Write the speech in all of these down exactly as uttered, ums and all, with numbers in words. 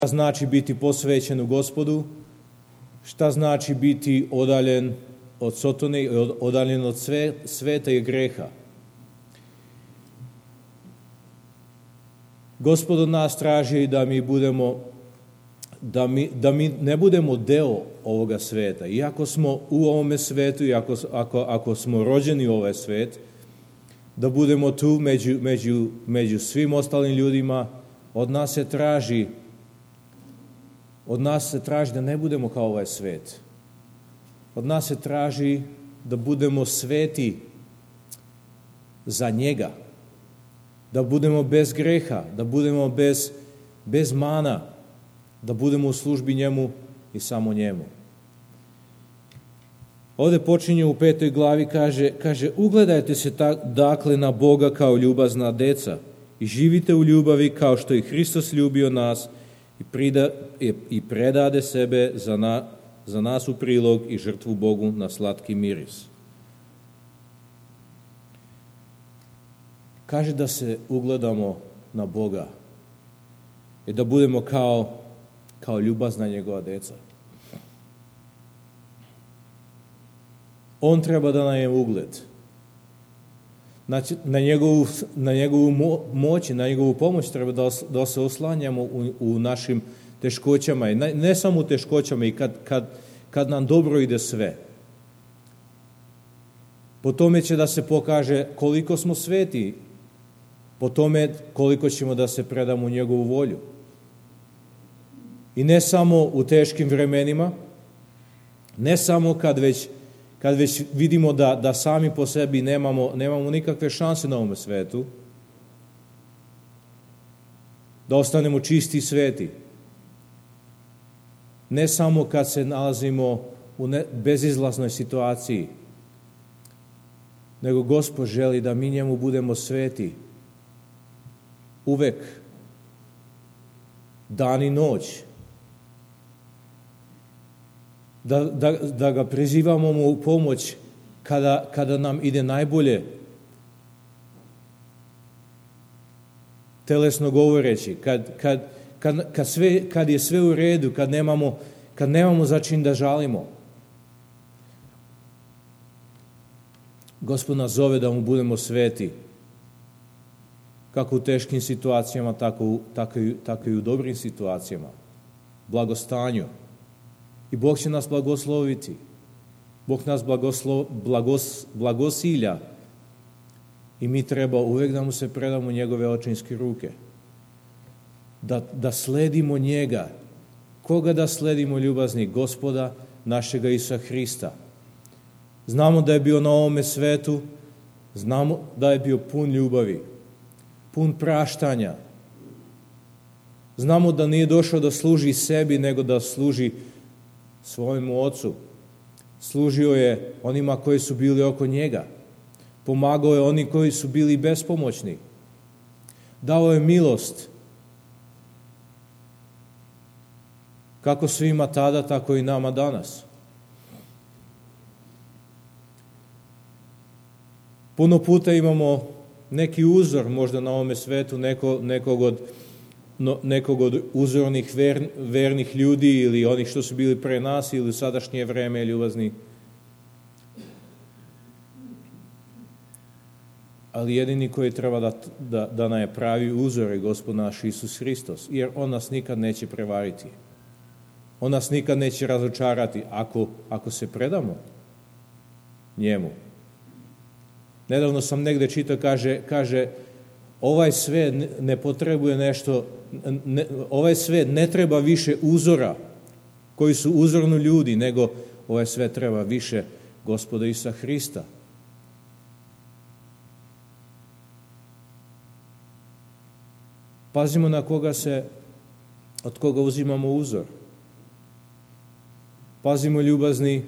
Šta znači biti posvećen u Gospodu? Šta znači biti odaljen od sotone, odaljen od sve, sveta i greha? Gospod od nas traži da mi budemo, da mi, da mi ne budemo deo ovoga sveta. Iako smo u ovome svetu i ako, ako, ako smo rođeni u ovaj svet, da budemo tu među, među, među svim ostalim ljudima, od nas se traži Od nas se traži da ne budemo kao ovaj svet. Od nas se traži da budemo sveti za njega. Da budemo bez greha, da budemo bez, bez mana, da budemo u službi njemu i samo njemu. Ovde počinje u petoj glavi, kaže, kaže ugledajte se ta, dakle na Boga kao ljubazna deca i živite u ljubavi kao što je Hristos ljubio nas i, prida, i, i predade sebe za, na, za nas u prilog i žrtvu Bogu na slatki miris. Kaže da se ugledamo na Boga i da budemo kao, kao ljubazna njegova deca. On treba da nam je ugled. Znači, na njegovu, na njegovu moć i na njegovu pomoć treba da, da se oslanjamo u, u našim teškoćama. I ne, ne samo u teškoćama, i kad, kad, kad nam dobro ide sve. Po tome će da se pokaže koliko smo sveti, po tome koliko ćemo da se predamo u njegovu volju. I ne samo u teškim vremenima, ne samo kad već kad već vidimo da, da sami po sebi nemamo, nemamo nikakve šanse na ovome svetu, da ostanemo čisti i sveti. Ne samo kad se nalazimo u ne, bezizlaznoj situaciji, nego Gospod želi da mi njemu budemo sveti uvek, dan i noć. Da, da, da ga prizivamo mu u pomoć kada, kada nam ide najbolje, telesno govoreći, kad, kad, kad, kad, sve, kad je sve u redu, kad nemamo, kad nemamo za čim da žalimo. Gospod nas zove da mu budemo sveti, kako u teškim situacijama, tako, tako, i, tako i u dobrim situacijama, blagostanju. I Bog će nas blagosloviti. Bog nas blagoslo, blagos, blagosilja. I mi treba uvek da mu se predamo u njegove očinske ruke. Da, da sledimo njega. Koga da sledimo, ljubazni? Gospoda našega Isusa Hrista. Znamo da je bio na ovome svetu, znamo da je bio pun ljubavi, pun praštanja. Znamo da nije došao da služi sebi, nego da služi svojemu ocu. Služio je onima koji su bili oko njega. Pomagao je oni koji su bili bespomoćni. Dao je milost. Kako svima tada, tako i nama danas. Puno puta imamo neki uzor možda na ovome svetu, neko, nekog od No, nekog od uzornih ver, vernih ljudi ili onih što su bili pre nas ili u sadašnje vreme ljubazni. Ali jedini koji treba da, da, da nam je pravi uzor je Gospod naš Isus Hristos, jer on nas nikad neće prevariti. On nas nikad neće razočarati ako, ako se predamo njemu. Nedavno sam negde čitao, kaže, kaže ovaj svet ne potrebuje nešto, ne, ovaj svet ne treba više uzora koji su uzorno ljudi, nego ovaj svet treba više Gospoda Isusa Hrista. Pazimo na koga se, od koga uzimamo uzor. Pazimo, ljubazni,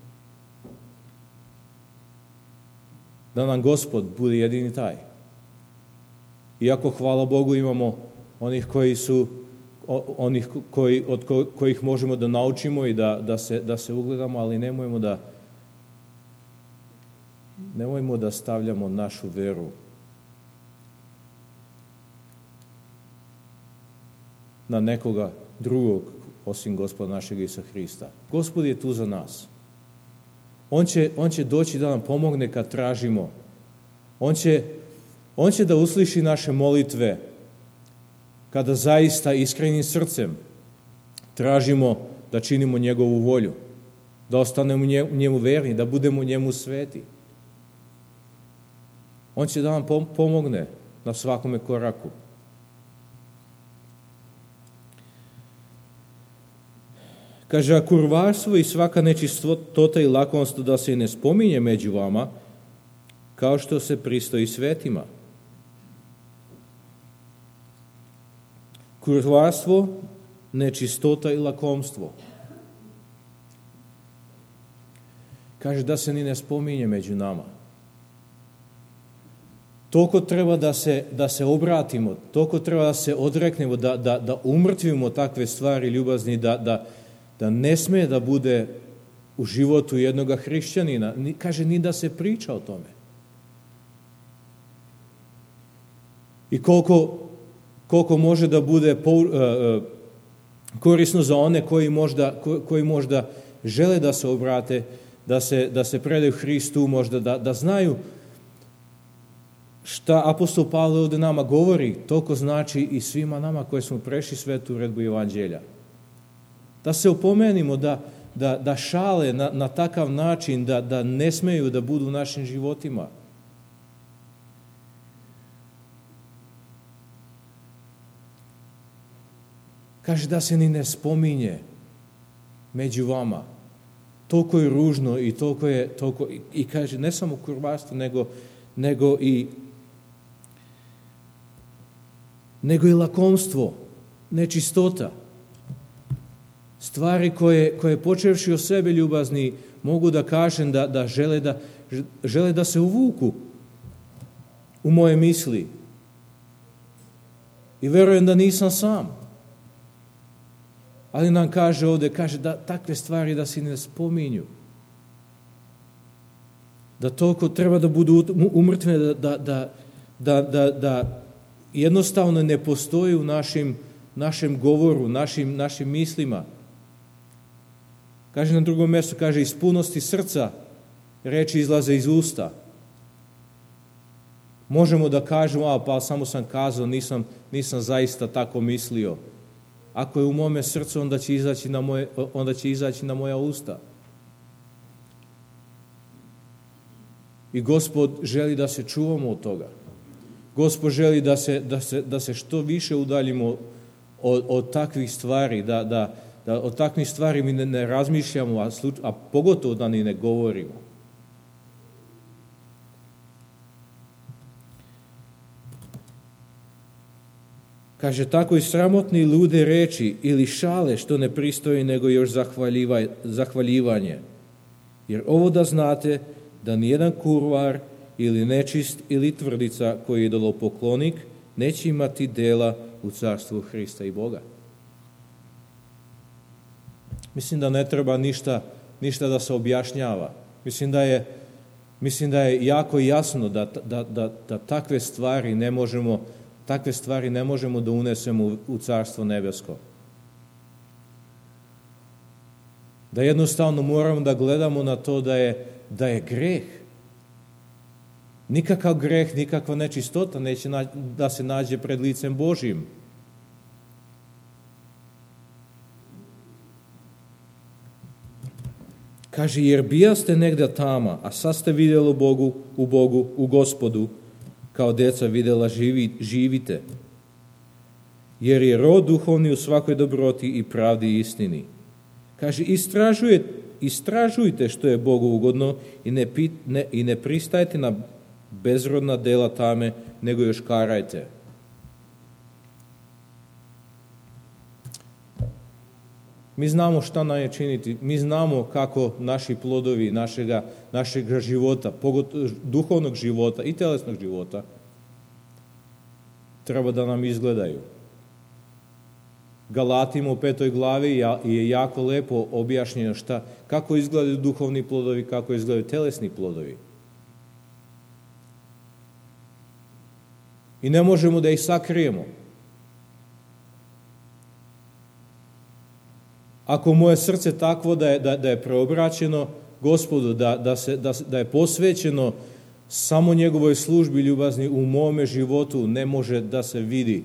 da nam Gospod bude jedini taj. Iako, hvala Bogu, imamo onih koji su, onih koji, od kojih možemo da naučimo i da, da, se, da se ugledamo, ali nemojmo da, nemojmo da stavljamo našu veru na nekoga drugog osim Gospoda našeg Isusa Hrista. Gospod je tu za nas. On će, on će doći da nam pomogne kad tražimo. On će, on će da usliši naše molitve kada zaista iskrenim srcem tražimo da činimo njegovu volju, da ostanemo njemu verni, da budemo njemu sveti. On će da nam pomogne na svakome koraku. Kaže, a kurvarstvo i svaka nečistota i lakomstvo da se i ne spominje među vama, kao što se pristoji svetima. Kurvarstvo, nečistota i lakomstvo. Kaže da se ni ne spominje među nama. Toliko treba da se, da se obratimo, toliko treba da se odreknemo, da, da, da umrtvimo takve stvari ljubazni, da, da, da ne sme da bude u životu jednog hrišćanina. Kaže, ni da se priča o tome. I koliko, koliko može da bude korisno za one koji možda, koji možda žele da se obrate, da se, da se predaju Hristu, možda da, da znaju šta apostol Pavle ovdje nama govori, toliko znači i svima nama koji smo prešli svetu uredbu Evanđelja. Da se opomenimo, da, da, da šale na, na takav način, da, da ne smeju da budu u našim životima. Kaže da se ni ne spominje među vama. Toliko je ružno i toliko je, toliko, i, i kaže ne samo kurvarstvo, nego, nego i nego i lakomstvo, nečistota. Stvari koje, koje počevši o sebe ljubazni, mogu da kažem da, da, žele da žele da se uvuku u moje misli. I verujem da nisam sam. Ali nam kaže ovdje, kaže da takve stvari da se ne spominju. Da toliko treba da budu umrtvene, da, da, da, da, da jednostavno ne postoji u našim, našem govoru, našim, našim mislima. Kaže na drugom mjestu, kaže iz punosti srca reči izlaze iz usta. Možemo da kažemo, a pa samo sam kazao, nisam, nisam zaista tako mislio. Ako je u mome srcu, onda će izaći na moje, onda će izaći na moja usta. I Gospod želi da se čuvamo od toga. Gospod želi da se, da se, da se što više udaljimo od, od takvih stvari, da, da, da od takvih stvari mi ne, ne razmišljamo, a, sluč, a pogotovo da ni ne govorimo. Kaže, tako i sramotni lude reči ili šale što ne pristoji nego još zahvaljivanje. Jer ovo da znate da nijedan kurvar ili nečist ili tvrdica koji je idolopoklonik neće imati dela u carstvu Hrista i Boga. Mislim da ne treba ništa, ništa da se objašnjava. Mislim da je, mislim da je jako jasno da, da, da, da takve stvari ne možemo takve stvari ne možemo da unesemo u carstvo nebesko. Da jednostavno moramo da gledamo na to da je, da je greh. Nikakav greh, nikakva nečistota neće da se nađe pred licem Božjim. Kaže, jer bijaste negdje tama, a sad ste vidjeli u Bogu, u Bogu, u Gospodu, kao djeca vidjela živi, živite. Jer je rod duhovni u svakoj dobroti i pravdi i istini. Kaže, istražujte, istražujte što je Bogu ugodno i ne, pit, ne, i ne pristajte na bezrodna dela tame, nego još karajte. Mi znamo šta nam je činiti, mi znamo kako naši plodovi našega, našeg života, pogotovo duhovnog života i telesnog života, treba da nam izgledaju. Galatima u petoj glavi je jako lepo objašnjeno šta, kako izgledaju duhovni plodovi, kako izgledaju telesni plodovi. I ne možemo da ih sakrijemo. ako moje srce takvo da je, da, da je preobraćeno Gospodu, da, da, se, da, da je posvećeno samo njegovoj službi ljubazni, u mome životu ne može da se vidi.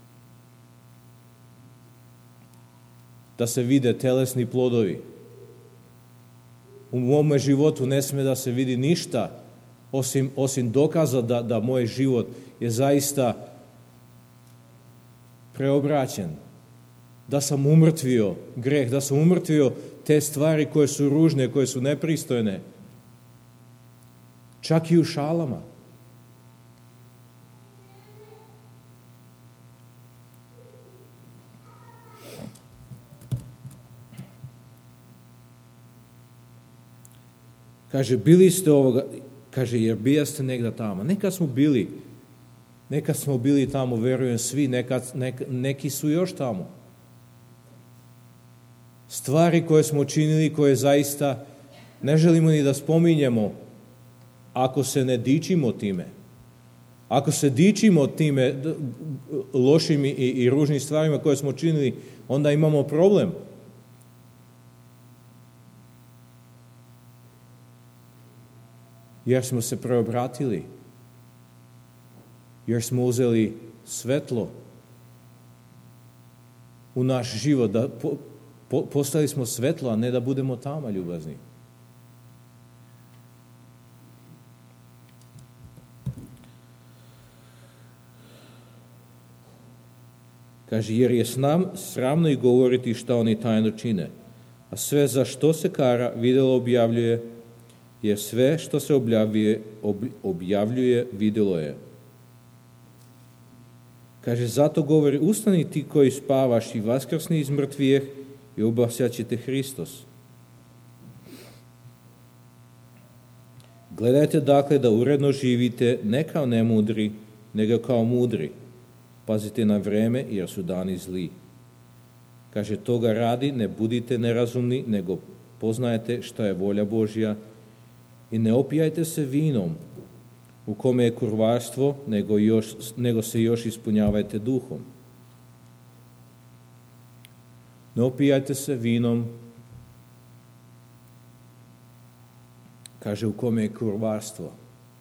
Da se vide telesni plodovi. U mome životu ne sme da se vidi ništa osim, osim dokaza da, da moj život je zaista preobraćen. Da sam umrtvio greh, da sam umrtvio te stvari koje su ružne, koje su nepristojne. Čak i u šalama. Kaže, bili ste ovoga, kaže, jer bijaste negda tamo. Nekad smo bili, nekad smo bili tamo, verujem svi, nekad, nek, neki su još tamo. Stvari koje smo činili, koje zaista ne želimo ni da spominjemo, ako se ne dičimo time. Ako se dičimo time lošim i, i ružnim stvarima koje smo činili, onda imamo problem. Jer smo se preobratili. Jer smo uzeli svetlo u naš život. Da po, po, postali smo svetlo, a ne da budemo tama ljubazni. Kaže, jer je sram, sramno i govoriti šta oni tajno čine. A sve za što se kara vidjelo objavljuje, jer sve što se objavljuje, ob, objavljuje vidjelo je. Kaže, zato govori, ustani ti koji spavaš i vaskrsni iz mrtvijeh i obasjat će te Hristos. Gledajte dakle da uredno živite, ne kao nemudri, nego kao mudri. Pazite na vreme, jer su dani zli. Kaže, toga radi, ne budite nerazumni, nego poznajete šta je volja Božja i ne opijajte se vinom, u kome je kurvarstvo, nego, još, nego se još ispunjavajte duhom. Ne opijajte se vinom, kaže, u kome je kurvarstvo.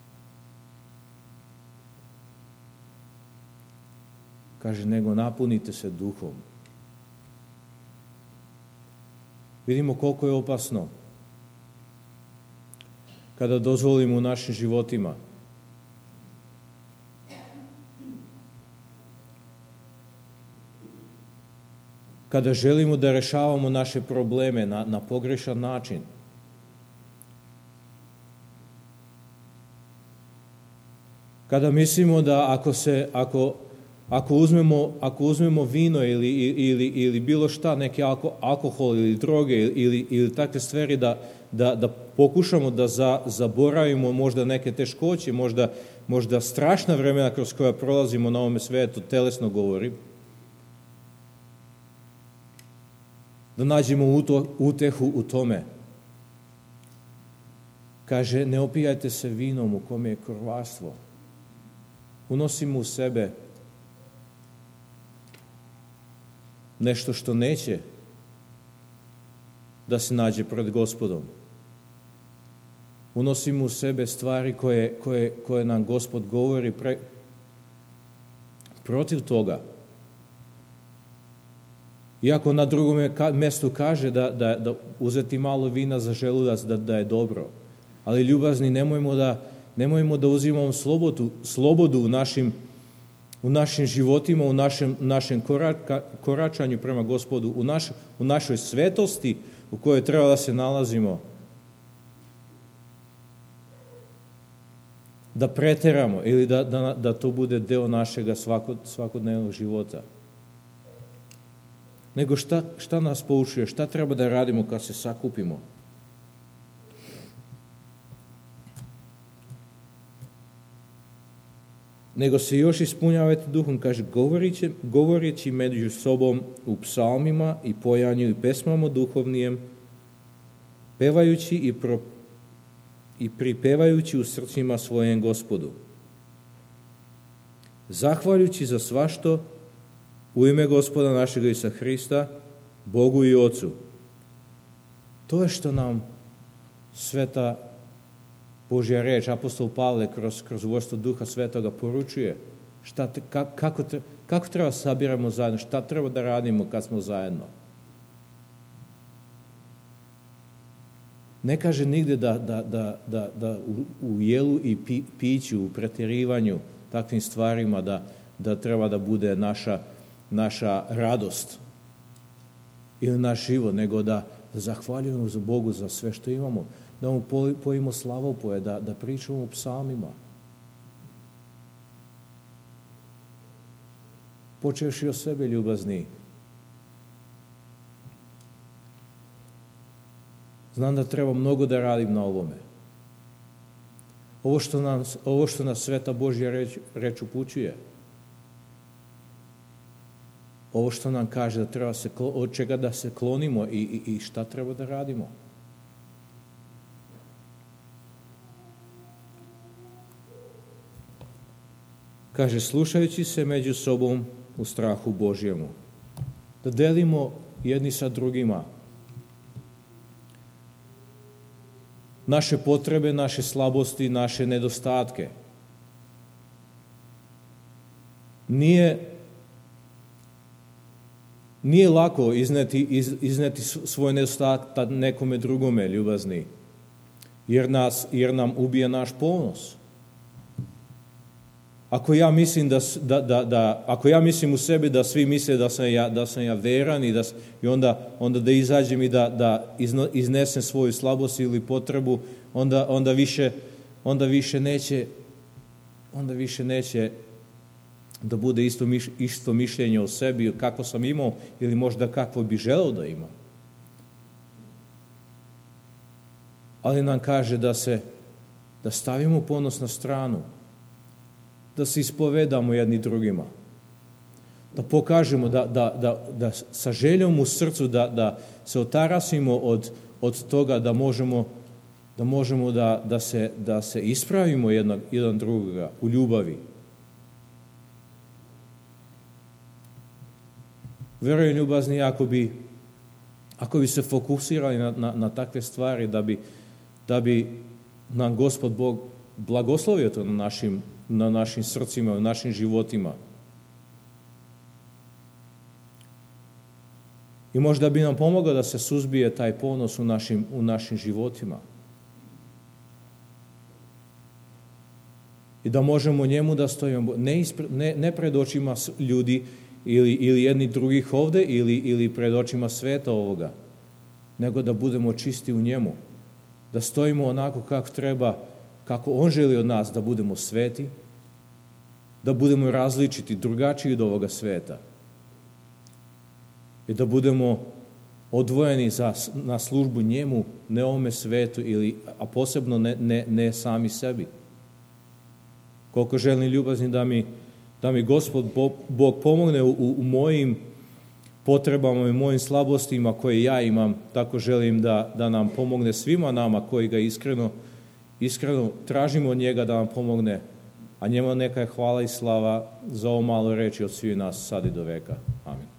Kaže, nego napunite se duhom. Vidimo koliko je opasno kada dozvolimo u našim životima kada želimo da rešavamo naše probleme na, na pogrešan način. Kada mislimo da ako se, ako, ako uzmemo, ako uzmemo vino ili, ili, ili bilo šta, neki alko, alkohol ili droge ili, ili takve stvari da, da, da pokušamo da za, zaboravimo možda neke teškoće, možda, možda strašna vremena kroz koja prolazimo na ovome svetu, telesno govorim, da nađemo utehu u tome. Kaže, ne opijajte se vinom u kome je krvarstvo. Unosimo u sebe nešto što neće da se nađe pred Gospodom. Unosimo u sebe stvari koje, koje, koje nam Gospod govori pre, protiv toga. Iako na drugom mjestu kaže da, da, da uzeti malo vina za želudac da, da je dobro. Ali ljubazni, nemojmo da, nemojmo da uzimamo slobodu, slobodu u našim, u našim životima, u našem, našem koraka, koračanju prema Gospodu, u, naš, u našoj svetosti u kojoj treba da se nalazimo. Da preteramo ili da, da, da to bude deo našega svakod, svakodnevnog života. Nego šta, šta nas poučuje, šta treba da radimo kad se sakupimo. Nego se još ispunjavate duhom, kaže, govorići, govoreći među sobom u psalmima i pojanju i pesmama duhovnijem, pevajući i, pro, i pripevajući u srcima svojem Gospodu. Zahvaljujući za svašto u ime Gospoda našega Isusa Hrista Bogu i Ocu. To je što nam sveta Božja reč, apostol Pavle kroz, kroz vodstvo Duha Svetoga poručuje šta te, kako, te, kako treba sabiramo zajedno, šta treba da radimo kad smo zajedno. Ne kaže nigde da, da, da, da, da u, u jelu i pi, piću, u pretjerivanju, takvim stvarima da, da treba da bude naša, naša radost ili naš život, nego da, da zahvaljujemo za Bogu za sve što imamo, da mu pojimo slavopoje, da, da pričamo o psalmima. Počevši o sebe, ljubazni. Znam da treba mnogo da radim na ovome. Ovo što, nam, ovo što nas sveta Božja reč, reč upućuje, ovo što nam kaže da treba se, od čega da se klonimo i, i, i šta treba da radimo. Kaže, slušajući se među sobom u strahu Božjemu. Da delimo jedni sa drugima naše potrebe, naše slabosti, naše nedostatke. Nije, nije lako izneti, iz, izneti svoj nedostatak nekome drugome, ljubazni, jer, nas, jer nam ubije naš ponos. Ako ja mislim da, da, da, da ako ja mislim u sebi da svi misle da sam ja, da sam ja veran i, da, i onda, onda da izađem i da, da izno, iznesem svoju slabost ili potrebu, onda, onda, više, onda više neće onda više neće da bude isto, miš, isto mišljenje o sebi kako sam imao ili možda kakvo bi želeo da imam. Ali nam kaže da se da stavimo ponos na stranu, da se ispovedamo jedni drugima, da pokažemo da, da, da, da sa željom u srcu da, da se otarasimo od, od toga da možemo da, možemo da, da, se, da se ispravimo jedan, jedan drugoga u ljubavi. Verujem, ljubazni, ako bi, ako bi se fokusirali na, na, na takve stvari, da bi, da bi nam Gospod Bog blagoslovio to na našim na našim srcima, u našim životima. I možda bi nam pomogao da se suzbije taj ponos u našim, u našim životima. I da možemo njemu da stojimo, ne, ispred, ne, ne pred očima ljudi ili, ili jedni drugih ovde ili, ili pred očima sveta ovoga, nego da budemo čisti u njemu. Da stojimo onako kako treba, kako on želi od nas, da budemo sveti, da budemo različiti, drugačiji od ovoga sveta i da budemo odvojeni za, na službu njemu, ne ovome svetu, ili, a posebno ne, ne, ne sami sebi. Koliko želim, ljubazni, da mi, da mi Gospod Bog, Bog pomogne u, u mojim potrebama i mojim slabostima koje ja imam, tako želim da, da nam pomogne svima nama koji ga iskreno Iskreno tražimo od njega da nam pomogne, a njemu neka je hvala i slava za ovo malo reči od svih nas sad i do veka. Amin.